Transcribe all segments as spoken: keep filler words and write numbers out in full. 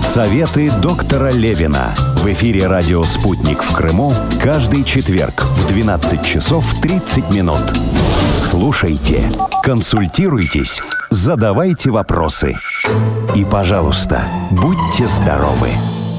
Советы доктора Левина. В эфире радио «Спутник» в Крыму каждый четверг в двенадцать часов тридцать минут. Слушайте, консультируйтесь, задавайте вопросы. И, пожалуйста, будьте здоровы.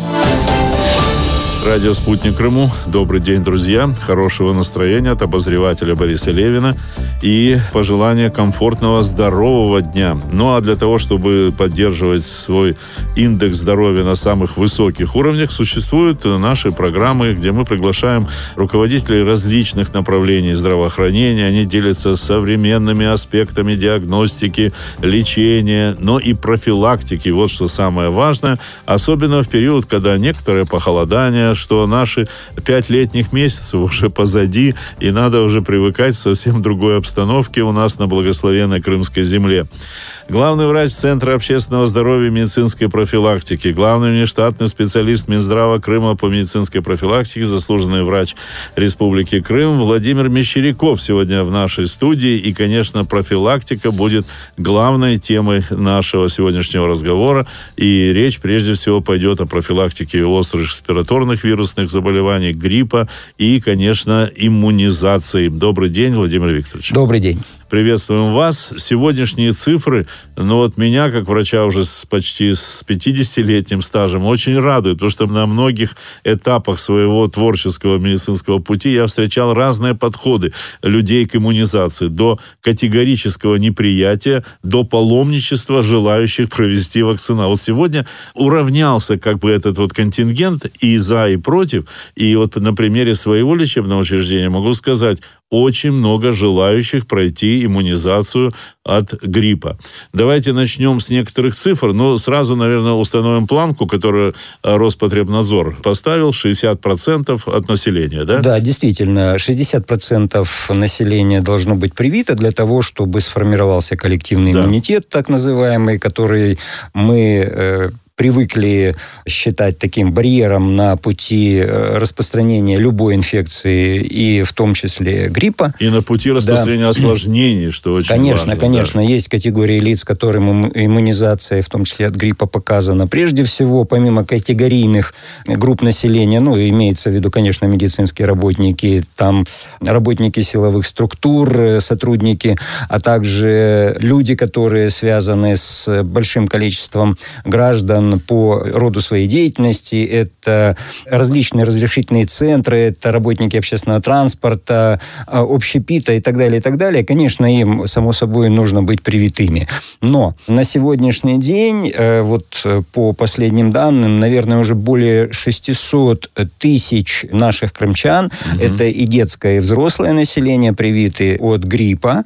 Радио «Спутник» Крыму. Добрый день, друзья. Хорошего настроения от обозревателя Бориса Левина и пожелания комфортного, здорового дня. Ну, а для того, чтобы поддерживать свой индекс здоровья на самых высоких уровнях, существуют наши программы, где мы приглашаем руководителей различных направлений здравоохранения. Они делятся современными аспектами диагностики, лечения, но и профилактики. Вот что самое важное. Особенно в период, когда некоторое похолодание, что наши пять летних месяцев уже позади, и надо уже привыкать к совсем другой обстановке у нас на благословенной Крымской земле. Главный врач Центра общественного здоровья и медицинской профилактики, главный внештатный специалист Минздрава Крыма по медицинской профилактике, заслуженный врач Республики Крым Владимир Мещеряков сегодня в нашей студии. И, конечно, профилактика будет главной темой нашего сегодняшнего разговора. И речь прежде всего пойдет о профилактике острых респираторных вирусных заболеваний, гриппа и, конечно, иммунизации. Добрый день, Владимир Викторович. Добрый день. Приветствуем вас. Сегодняшние цифры, ну вот меня, как врача уже с почти с пятидесятилетним стажем, очень радуют, потому что на многих этапах своего творческого медицинского пути я встречал разные подходы людей к иммунизации. До категорического неприятия, до паломничества желающих провести вакцину. Вот сегодня уравнялся как бы этот вот контингент и за, и против. И вот на примере своего лечебного учреждения могу сказать, очень много желающих пройти иммунизацию от гриппа. Давайте начнем с некоторых цифр, но сразу, наверное, установим планку, которую Роспотребнадзор поставил, шестьдесят процентов от населения, да? Да, действительно, шестьдесят процентов населения должно быть привито для того, чтобы сформировался коллективный да. иммунитет, так называемый, который мы... Э, привыкли считать таким барьером на пути распространения любой инфекции, и в том числе гриппа. И на пути распространения да. осложнений, что очень конечно, важно. Конечно, конечно. Да. Есть категории лиц, которым иммунизация, в том числе от гриппа, показана. Прежде всего, помимо категорийных групп населения, ну, имеется в виду, конечно, медицинские работники, там работники силовых структур, сотрудники, а также люди, которые связаны с большим количеством граждан, по роду своей деятельности. Это различные разрешительные центры, это работники общественного транспорта, общепита и так далее, и так далее. Конечно, им, само собой, нужно быть привитыми. Но на сегодняшний день, вот по последним данным, наверное, уже более шестьсот тысяч наших крымчан, угу. это и детское, и взрослое население, привиты от гриппа.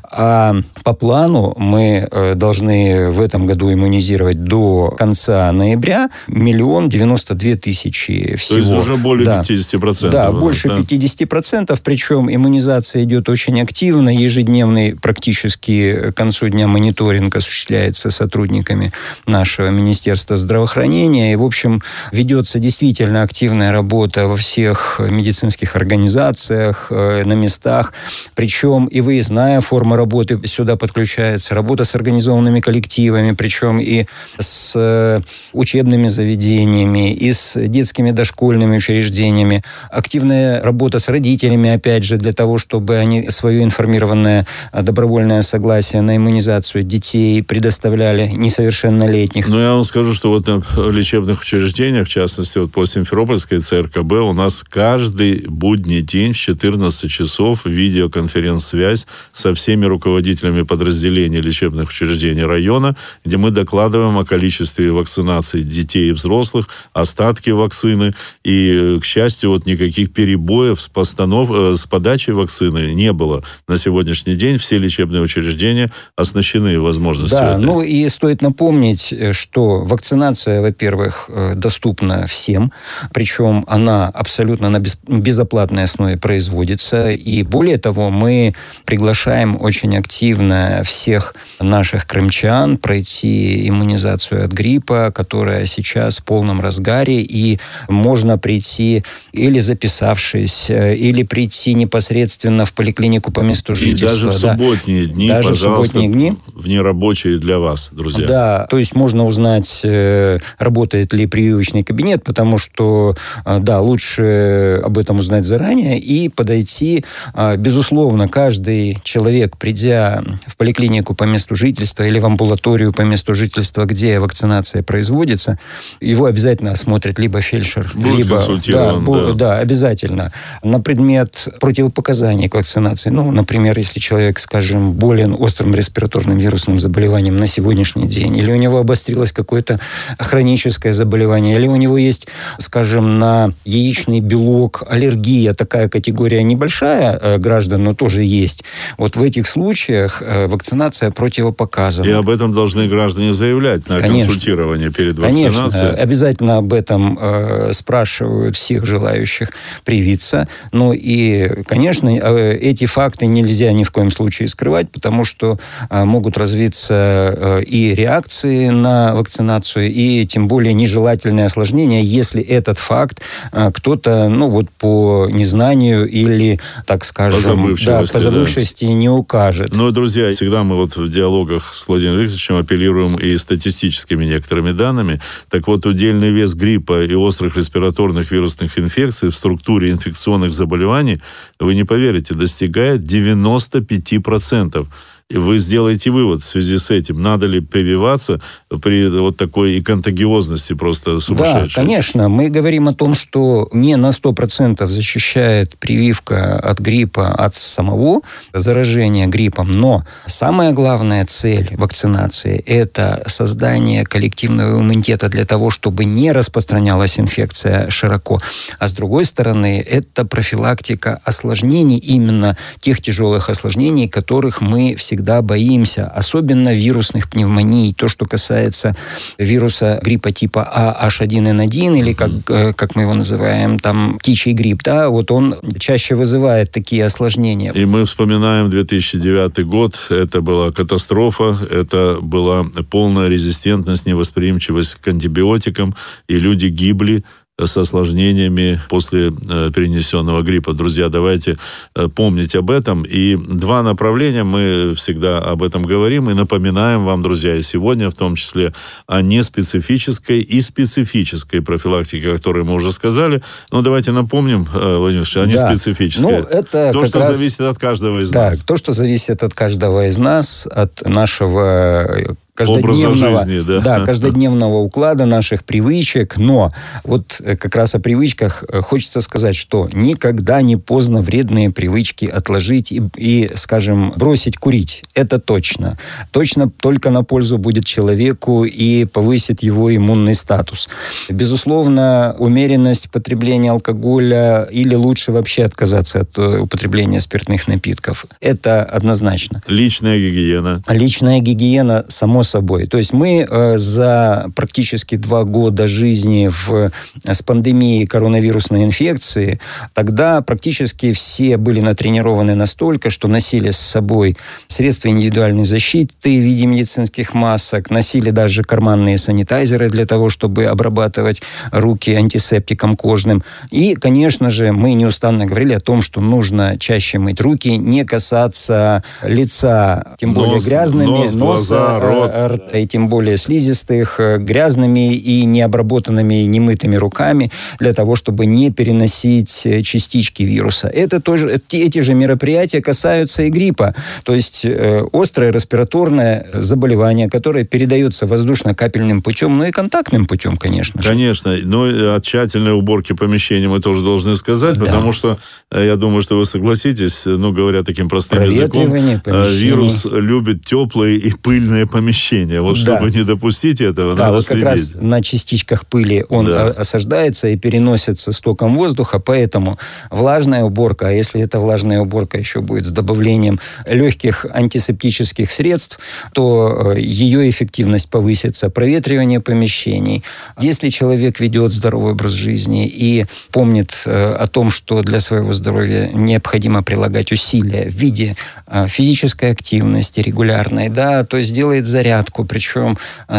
А по плану мы должны в этом году иммунизировать до конца ноября миллион девяносто две тысячи всего. То есть уже более да. пятьдесят процентов. Да, больше да? пятьдесят процентов, причем иммунизация идет очень активно, ежедневный практически к концу дня мониторинг осуществляется сотрудниками нашего Министерства здравоохранения, и, в общем, ведется действительно активная работа во всех медицинских организациях, на местах, причем и выездная форма работы сюда подключается, работа с организованными коллективами, причем и с учебными заведениями, и с детскими дошкольными учреждениями. Активная работа с родителями, опять же, для того, чтобы они свое информированное добровольное согласие на иммунизацию детей предоставляли несовершеннолетних. Ну, я вам скажу, что вот в лечебных учреждениях, в частности, вот по Симферопольской ЦРКБ, у нас каждый будний день в четырнадцать часов видеоконференц-связь со всеми руководителями подразделений лечебных учреждений района, где мы докладываем о количестве вакцинации детей и взрослых, остатки вакцины. И, к счастью, вот никаких перебоев с, постанов... с подачей вакцины не было. На сегодняшний день все лечебные учреждения оснащены возможностью. Да, этой. ну и стоит напомнить, что вакцинация, во-первых, доступна всем, причем она абсолютно на безоплатной основе производится. И более того, мы приглашаем очень активно всех наших крымчан пройти иммунизацию от гриппа. гриппа, которая сейчас в полном разгаре, и можно прийти или записавшись, или прийти непосредственно в поликлинику по месту жительства. И даже в субботние дни, даже пожалуйста, в субботние дни. В нерабочие для вас, друзья. Да, то есть можно узнать, работает ли прививочный кабинет, потому что, да, лучше об этом узнать заранее и подойти. Безусловно, каждый человек, придя в поликлинику по месту жительства или в амбулаторию по месту жительства, где вакцинация производится, его обязательно осмотрит либо фельдшер, будет либо... консультирован, да, да. да, обязательно. На предмет противопоказаний к вакцинации. Ну, например, если человек, скажем, болен острым респираторным вирусным заболеванием на сегодняшний день, или у него обострилось какое-то хроническое заболевание, или у него есть, скажем, на яичный белок аллергия, такая категория небольшая э, граждан, но тоже есть. Вот в этих случаях э, вакцинация противопоказана. И об этом должны граждане заявлять на Конечно. консультирование перед вакцинацией. Конечно, обязательно об этом э, спрашивают всех желающих привиться. Ну и, конечно, э, эти факты нельзя ни в коем случае скрывать, потому что э, могут развиться э, и реакции на вакцинацию, и тем более нежелательные осложнения, если этот факт э, кто-то, ну вот по незнанию или, так скажем, по забывчивости, да, по забывчивости да. не укажет. Ну, друзья, всегда мы вот в диалогах с Владимиром Викторовичем апеллируем и статистическими некоторыми данными. Так вот, удельный вес гриппа и острых респираторных вирусных инфекций в структуре инфекционных заболеваний, вы не поверите, достигает девяносто пять процентов. И вы сделаете вывод в связи с этим, надо ли прививаться при вот такой и контагиозности просто сумасшедшей. Да, конечно. Мы говорим о том, что не на сто процентов защищает прививка от гриппа, от самого заражения гриппом, но самая главная цель вакцинации – это создание коллективного иммунитета для того, чтобы не распространялась инфекция широко. А с другой стороны, это профилактика осложнений, именно тех тяжелых осложнений, которых мы всегда всегда боимся, особенно вирусных пневмоний, то, что касается вируса гриппа типа А эйч один эн один, или как, как мы его называем, там, птичий грипп, да, вот он чаще вызывает такие осложнения. И мы вспоминаем две тысячи девятый год, это была катастрофа, это была полная резистентность, невосприимчивость к антибиотикам, и люди гибли с осложнениями после э, перенесенного гриппа. Друзья, давайте э, помнить об этом. И два направления, мы всегда об этом говорим и напоминаем вам, друзья, и сегодня в том числе о неспецифической и специфической профилактике, о которой мы уже сказали. Но давайте напомним, э, Владимир Ильич, о неспецифической. Да. Ну, это то, что раз... зависит от каждого из да, нас. То, что зависит от каждого из нас, от нашего... каждодневного, жизни, да. Да, каждодневного уклада наших привычек. Но вот как раз о привычках хочется сказать, что никогда не поздно вредные привычки отложить и, и, скажем, бросить курить. Это точно. Точно только на пользу будет человеку и повысит его иммунный статус. Безусловно, умеренность потребления алкоголя или лучше вообще отказаться от употребления спиртных напитков. Это однозначно. Личная гигиена. Личная гигиена, само собой. То есть мы э, за практически два года жизни в, с пандемией коронавирусной инфекции, тогда практически все были натренированы настолько, что носили с собой средства индивидуальной защиты в виде медицинских масок, носили даже карманные санитайзеры для того, чтобы обрабатывать руки антисептиком кожным. И, конечно же, мы неустанно говорили о том, что нужно чаще мыть руки, не касаться лица, тем более нос, грязными, нос, носа, глаза, рот. рта, и тем более слизистых, грязными и необработанными, немытыми руками, для того, чтобы не переносить частички вируса. Это тоже, эти же мероприятия касаются и гриппа. То есть э, острое респираторное заболевание, которое передается воздушно-капельным путем, ну и контактным путем, конечно же. Конечно. Но о тщательной уборке помещений мы тоже должны сказать, да. Потому что, я думаю, что вы согласитесь, ну, говоря таким простым языком, вирус любит теплые и пыльные помещения. Вот да. чтобы не допустить этого, да, надо вот следить. Как раз на частичках пыли он да. осаждается и переносится стоком воздуха, поэтому влажная уборка, а если эта влажная уборка еще будет с добавлением легких антисептических средств, то ее эффективность повысится. Проветривание помещений. Если человек ведет здоровый образ жизни и помнит о том, что для своего здоровья необходимо прилагать усилия в виде физической активности регулярной, да, то есть делает зарядку, зарядку, причем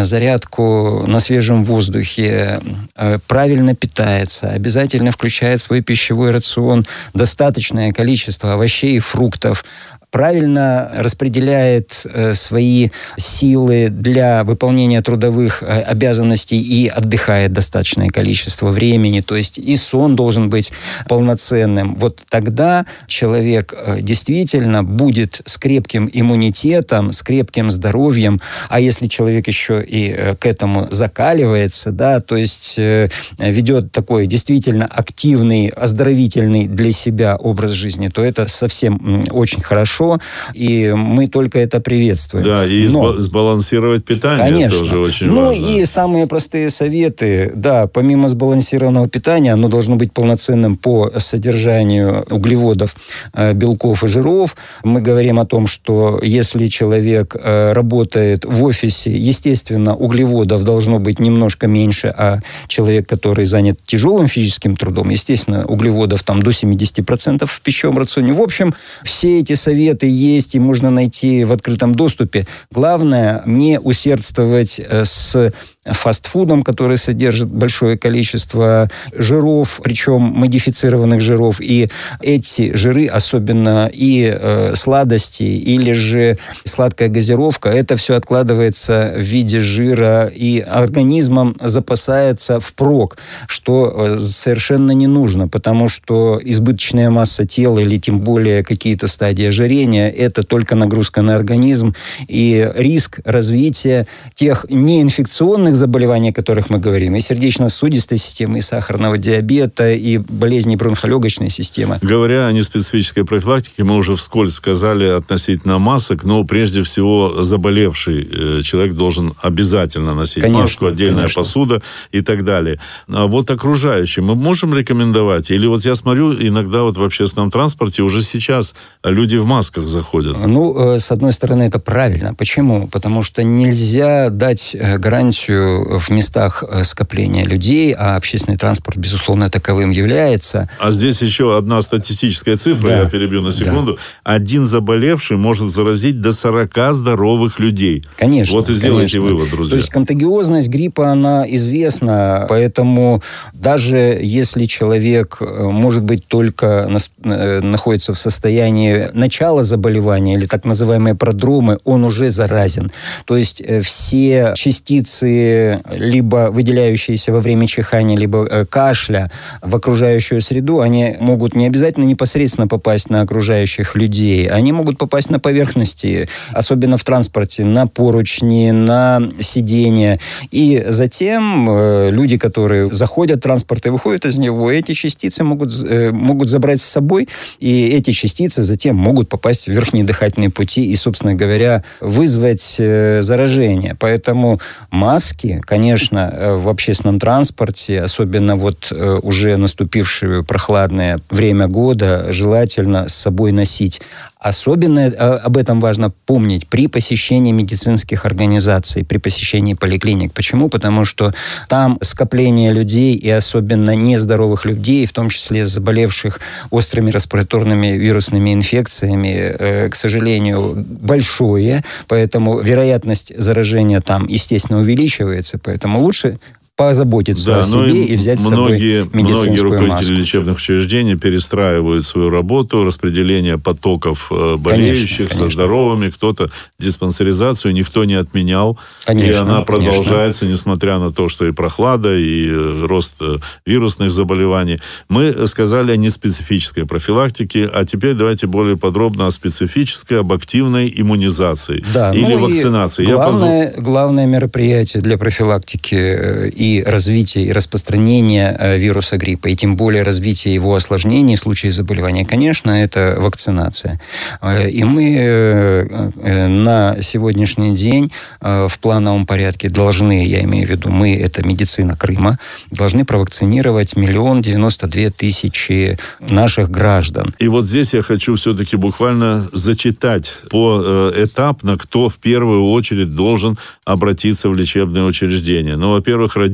зарядку на свежем воздухе, правильно питается, обязательно включает в свой пищевой рацион достаточное количество овощей и фруктов, правильно распределяет э, свои силы для выполнения трудовых э, обязанностей и отдыхает достаточное количество времени, то есть и сон должен быть полноценным, вот тогда человек э, действительно будет с крепким иммунитетом, с крепким здоровьем, а если человек еще и э, к этому закаливается, да, то есть э, ведет такой действительно активный, оздоровительный для себя образ жизни, то это совсем э, очень хорошо. И мы только это приветствуем. Да, и Но, сбалансировать питание, конечно, тоже очень ну, важно. Ну и самые простые советы, да, помимо сбалансированного питания, оно должно быть полноценным по содержанию углеводов, белков и жиров. Мы говорим о том, что если человек работает в офисе, естественно, углеводов должно быть немножко меньше, а человек, который занят тяжелым физическим трудом, естественно, углеводов там до семьдесят процентов в пищевом рационе. В общем, все эти советы есть и можно найти в открытом доступе. Главное не усердствовать с фастфудом, который содержит большое количество жиров, причем модифицированных жиров. И эти жиры, особенно и э, сладости, или же сладкая газировка, это все откладывается в виде жира и организмом запасается впрок, что совершенно не нужно, потому что избыточная масса тела или тем более какие-то стадии ожирения, это только нагрузка на организм и риск развития тех неинфекционных заболеваний, о которых мы говорим, и сердечно-сосудистой системы, и сахарного диабета, и болезней бронхолегочной системы. Говоря о неспецифической профилактике, мы уже вскользь сказали относительно масок, но прежде всего заболевший э, человек должен обязательно носить конечно, маску, отдельная конечно. посуда и так далее. А вот окружающим мы можем рекомендовать? Или вот я смотрю, иногда вот в общественном транспорте уже сейчас люди в масках заходят. Ну, э, с одной стороны, это правильно. Почему? Потому что нельзя дать э, гарантию в местах скопления людей, а общественный транспорт, безусловно, таковым является. А здесь еще одна статистическая цифра, да, я перебью на секунду. Да. Один заболевший может заразить до сорока здоровых людей. Конечно. Вот и сделайте конечно. вывод, друзья. То есть контагиозность гриппа, она известна, поэтому даже если человек, может быть, только находится в состоянии начала заболевания, или так называемые продромы, он уже заразен. То есть все частицы либо выделяющиеся во время чихания, либо э, кашля в окружающую среду, они могут не обязательно непосредственно попасть на окружающих людей, они могут попасть на поверхности, особенно в транспорте, на поручни, на сиденья. И затем э, люди, которые заходят в транспорт и выходят из него, эти частицы могут, э, могут забрать с собой, и эти частицы затем могут попасть в верхние дыхательные пути и, собственно говоря, вызвать э, заражение. Поэтому маски, конечно, в общественном транспорте, особенно вот уже наступившее прохладное время года, желательно с собой носить. Особенно об этом важно помнить при посещении медицинских организаций, при посещении поликлиник. Почему? Потому что там скопление людей, и особенно нездоровых людей, в том числе заболевших острыми респираторными вирусными инфекциями, к сожалению, большое. Поэтому вероятность заражения там, естественно, увеличивается. Поэтому лучше позаботиться да, о себе и, и взять многие, с собой медицинскую многие руководители маску. лечебных учреждений перестраивают свою работу, распределение потоков болеющих конечно, конечно. со здоровыми, кто-то диспансеризацию никто не отменял. Конечно, и она продолжается, конечно. несмотря на то, что и прохлада, и рост вирусных заболеваний. Мы сказали о неспецифической профилактике, а теперь давайте более подробно о специфической, об активной иммунизации да, или ну вакцинации. Главное, Я позв... главное мероприятие для профилактики и и развития, и распространения э, вируса гриппа, и тем более развития его осложнений в случае заболевания, конечно, это вакцинация. Э, и мы э, э, на сегодняшний день э, в плановом порядке должны, я имею в виду, мы, это медицина Крыма, должны провакцинировать миллион девяносто две тысячи наших граждан. И вот здесь я хочу все-таки буквально зачитать поэтапно, кто в первую очередь должен обратиться в лечебное учреждение. Ну, во-первых, родители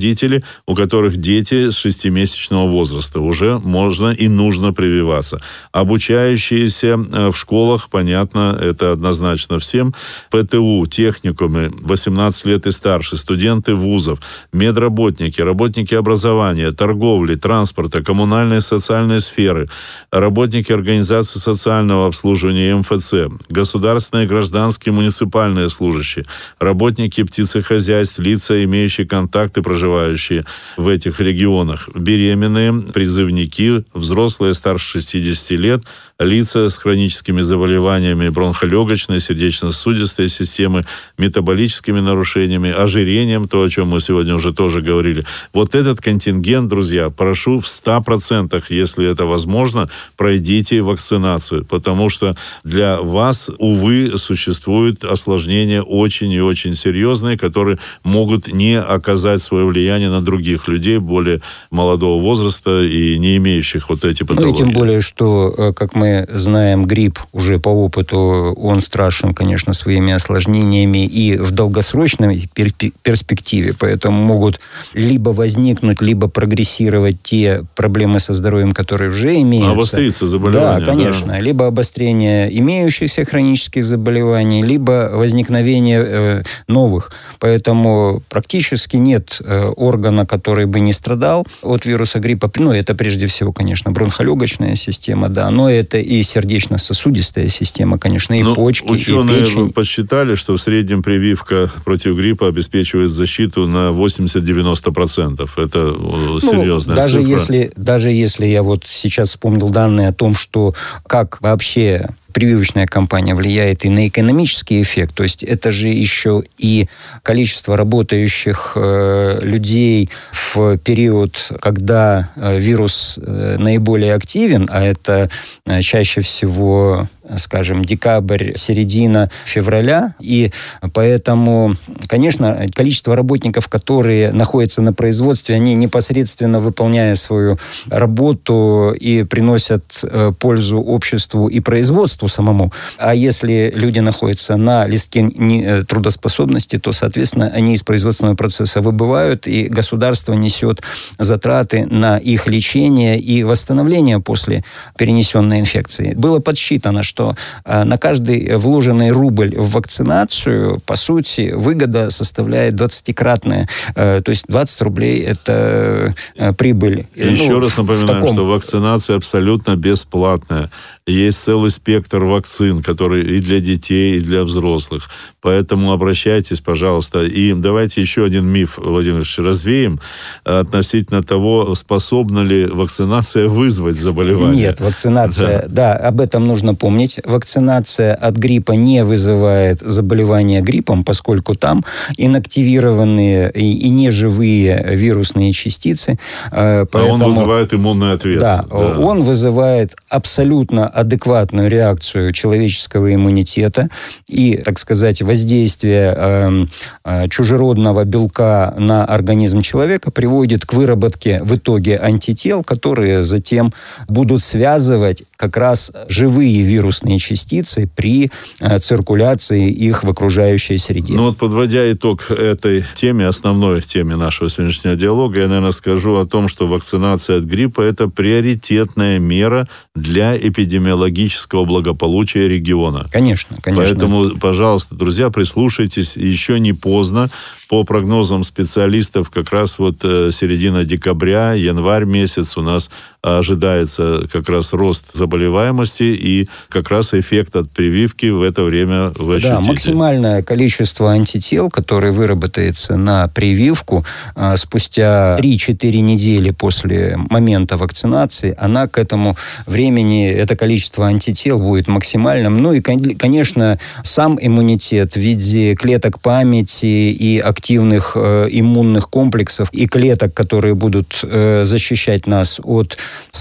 родители, у которых дети с шестимесячного возраста. Уже можно и нужно прививаться. Обучающиеся в школах, понятно, это однозначно всем. ПТУ, техникумы, восемнадцать лет и старше, студенты вузов, медработники, работники образования, торговли, транспорта, коммунальной и социальной сферы, работники организации социального обслуживания эм эф цэ, государственные, гражданские, муниципальные служащие, работники птицехозяйств, лица, имеющие контакты, проживающие в этих регионах, беременные, призывники, взрослые старше шестидесяти лет, лица с хроническими заболеваниями бронхолегочной, сердечно-сосудистой системы, метаболическими нарушениями, ожирением, то, о чем мы сегодня уже тоже говорили. Вот этот контингент, друзья, прошу в ста процентах, если это возможно, пройдите вакцинацию, потому что для вас, увы, существуют осложнения очень и очень серьезные, которые могут не оказать свое влияние на других людей более молодого возраста и не имеющих вот эти патологии. Ну и тем более, что, как мы знаем, грипп уже по опыту, он страшен, конечно, своими осложнениями и в долгосрочной перспективе, поэтому могут либо возникнуть, либо прогрессировать те проблемы со здоровьем, которые уже имеются. Обостриться заболевания. Да, конечно. Да. Либо обострение имеющихся хронических заболеваний, либо возникновение э, новых. Поэтому практически нет э, органа, который бы не страдал от вируса гриппа. Ну, это прежде всего, конечно, бронхолегочная система, да, но это и сердечно-сосудистая система, конечно, и ну, почки, ученые и печень. Подсчитали, что в среднем прививка против гриппа обеспечивает защиту на восемьдесят-девяносто процентов. Это серьезная ну, даже цифра. Если, даже если я вот сейчас вспомнил данные о том, что как вообще прививочная кампания влияет и на экономический эффект, то есть это же еще и количество работающих э, людей в период, когда э, вирус э, наиболее активен, а это э, чаще всего, скажем, декабрь, середина февраля, и поэтому, конечно, количество работников, которые находятся на производстве, они непосредственно выполняя свою работу и приносят э, пользу обществу и производству самому. А если люди находятся на листке трудоспособности, то, соответственно, они из производственного процесса выбывают, и государство несет затраты на их лечение и восстановление после перенесенной инфекции. Было подсчитано, что на каждый вложенный рубль в вакцинацию, по сути, выгода составляет двадцатикратная. То есть двадцать рублей – это прибыль. И ну, еще раз напоминаю, таком... что вакцинация абсолютно бесплатная. Есть целый спектр вакцин, которые и для детей, и для взрослых. Поэтому обращайтесь, пожалуйста. И давайте еще один миф, Владимир Ильич, развеем относительно того, способна ли вакцинация вызвать заболевание. Нет, вакцинация, да. да, об этом нужно помнить. Вакцинация от гриппа не вызывает заболевания гриппом, поскольку там инактивированные и, и неживые вирусные частицы. Поэтому, а он вызывает иммунный ответ. Да, да, он вызывает абсолютно адекватную реакцию человеческого иммунитета и, так сказать, воздействие э, э, чужеродного белка на организм человека приводит к выработке в итоге антител, которые затем будут связывать как раз живые вирусные частицы при э, циркуляции их в окружающей среде. Ну вот, подводя итог этой теме, основной теме нашего сегодняшнего диалога, я, наверное, скажу о том, что вакцинация от гриппа – это приоритетная мера для эпидемиологического благополучия региона. Конечно, конечно. Поэтому, пожалуйста, друзья, прислушайтесь, еще не поздно. По прогнозам специалистов, как раз вот середина декабря, январь месяц у нас ожидается как раз рост заболеваемости, и как раз эффект от прививки в это время вы ощутите. Да, максимальное количество антител, которое выработается на прививку спустя три-четыре недели после момента вакцинации, она к этому времени, это количество антител будет максимальным. Ну и, конечно, сам иммунитет в виде клеток памяти и активных э, иммунных комплексов и клеток, которые будут э, защищать нас от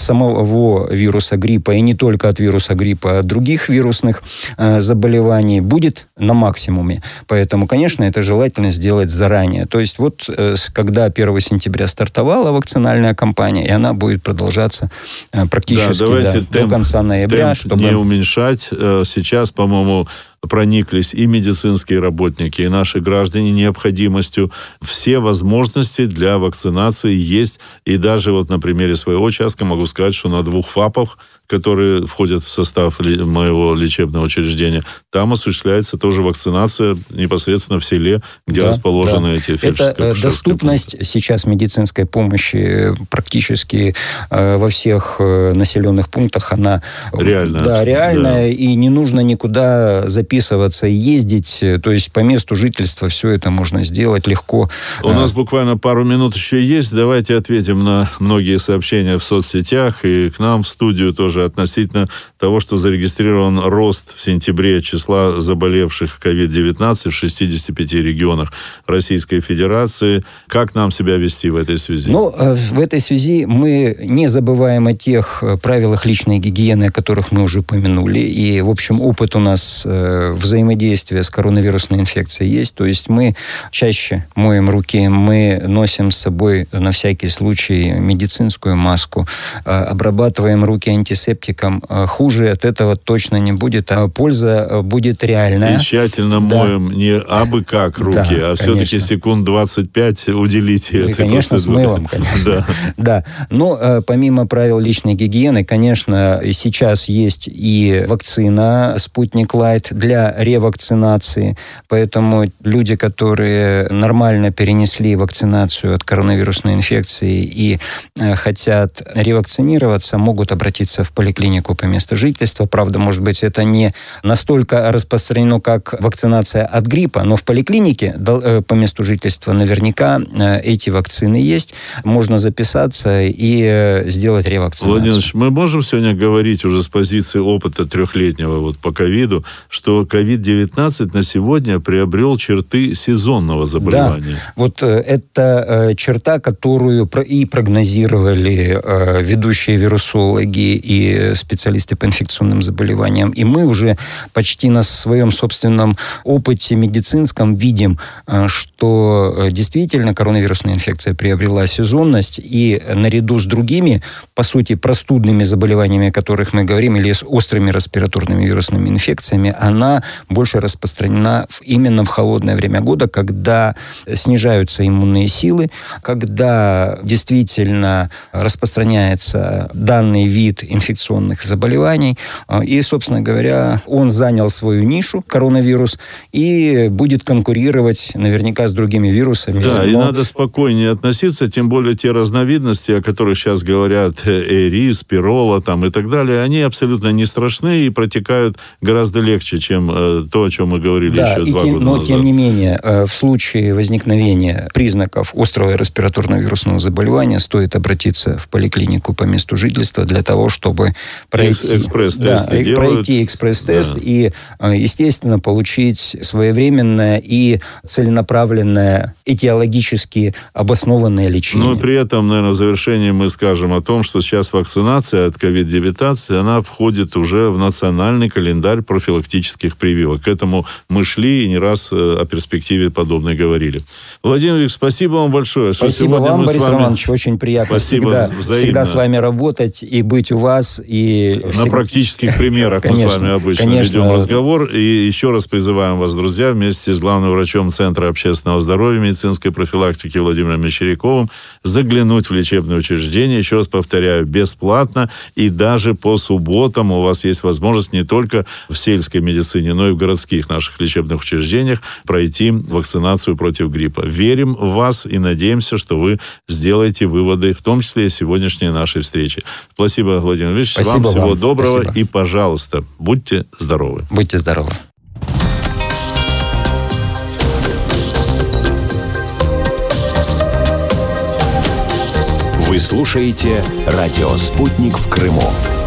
самого вируса гриппа, и не только от вируса гриппа, а от других вирусных э, заболеваний, будет на максимуме. Поэтому, конечно, это желательно сделать заранее. То есть вот э, когда первого сентября стартовала вакцинальная кампания, и она будет продолжаться э, практически да, да, темп, до конца ноября. Темп чтобы не уменьшать. Сейчас, по-моему, прониклись и медицинские работники, и наши граждане необходимостью. Все возможности для вакцинации есть. И даже вот на примере своего участка могу сказать, что на двух ФАПах, которые входят в состав моего лечебного учреждения, там осуществляется тоже вакцинация непосредственно в селе, где да, расположены да. эти фельдшерские. Это доступность пункты. Сейчас медицинской помощи практически э, во всех э, населенных пунктах, она реальная, да, реальная, да. И не нужно никуда записываться и ездить. То есть по месту жительства все это можно сделать легко. У нас буквально пару минут еще есть. Давайте ответим на многие сообщения в соцсетях и к нам в студию тоже относительно того, что зарегистрирован рост в сентябре числа заболевших ковид девятнадцать в шестидесяти пяти регионах Российской Федерации. Как нам себя вести в этой связи? Ну, в этой связи мы не забываем о тех правилах личной гигиены, о которых мы уже упомянули. И, в общем, опыт у нас взаимодействия с коронавирусной инфекцией есть. То есть мы чаще моем руки, мы носим с собой на всякий случай медицинскую маску, обрабатываем руки антисептиком. Хуже от этого точно не будет, а польза будет реальная. И тщательно да. моем не абы как руки, да, а конечно. Все-таки секунд двадцать пять уделите этой процедуре. Конечно, с мылом. Конечно. Да. да. Но помимо правил личной гигиены, конечно, сейчас есть и вакцина «Спутник Лайт» для ревакцинации. Поэтому люди, которые нормально перенесли вакцинацию от коронавирусной инфекции и хотят ревакцинироваться, могут обратиться в поликлинику по месту жительства. Правда, может быть, это не настолько распространено, как вакцинация от гриппа, но в поликлинике по месту жительства наверняка эти вакцины есть. Можно записаться и сделать ревакцинацию. Владимир Ильич, мы можем сегодня говорить уже с позиции опыта трехлетнего вот по ковиду, что ковид девятнадцать на сегодня приобрел черты сезонного заболевания? Да, вот это черта, которую и прогнозировали ведущие вирусологи и специалисты по инфекционным заболеваниям. И мы уже почти на своем собственном опыте медицинском видим, что действительно коронавирусная инфекция приобрела сезонность, и наряду с другими, по сути, простудными заболеваниями, о которых мы говорим, или с острыми респираторными вирусными инфекциями, она больше распространена именно в холодное время года, когда снижаются иммунные силы, когда действительно распространяется данный вид инфекционных заболеваний. И, собственно говоря, он занял свою нишу, коронавирус, и будет конкурировать наверняка с другими вирусами. Да, но... и надо спокойнее относиться, тем более те разновидности, о которых сейчас говорят, эрис, пирола там, и так далее, они абсолютно не страшны и протекают гораздо легче, чем э, то, о чем мы говорили да, еще два тем, года но, назад. Тем не менее, э, в случае возникновения признаков острого респираторного вирусного заболевания стоит обратиться в поликлинику по месту жительства для того, чтобы пройти, экспресс-тест да, пройти экспресс-тест да. и, естественно, получить своевременное и целенаправленное, этиологически обоснованное лечение. Но при этом, наверное, в завершении мы скажем о том, что сейчас вакцинация от ковид девятнадцать, она входит уже в национальный календарь профилактических прививок. К этому мы шли и не раз о перспективе подобной говорили. Владимир Ильич, спасибо вам большое. Спасибо вам, Борис вами... Романович, очень приятно всегда, всегда с вами работать и быть у вас. И на всегда... практических примерах конечно, мы с вами обычно конечно. ведем разговор. И еще раз призываем вас, друзья, вместе с главным врачом Центра общественного здоровья и медицинской профилактики Владимиром Мещеряковым заглянуть в лечебное учреждение. Еще раз повторяю, бесплатно. И даже по субботам у вас есть возможность не только в сельской медицине, но и в городских наших лечебных учреждениях пройти вакцинацию против гриппа. Верим в вас и надеемся, что вы сделаете выводы, в том числе и сегодняшней нашей встречи. Спасибо, Владимир Ильич. Спасибо вам. Всего вам. доброго. Спасибо. И, пожалуйста, будьте здоровы. Будьте здоровы. Вы слушаете «Радио Спутник» в Крыму.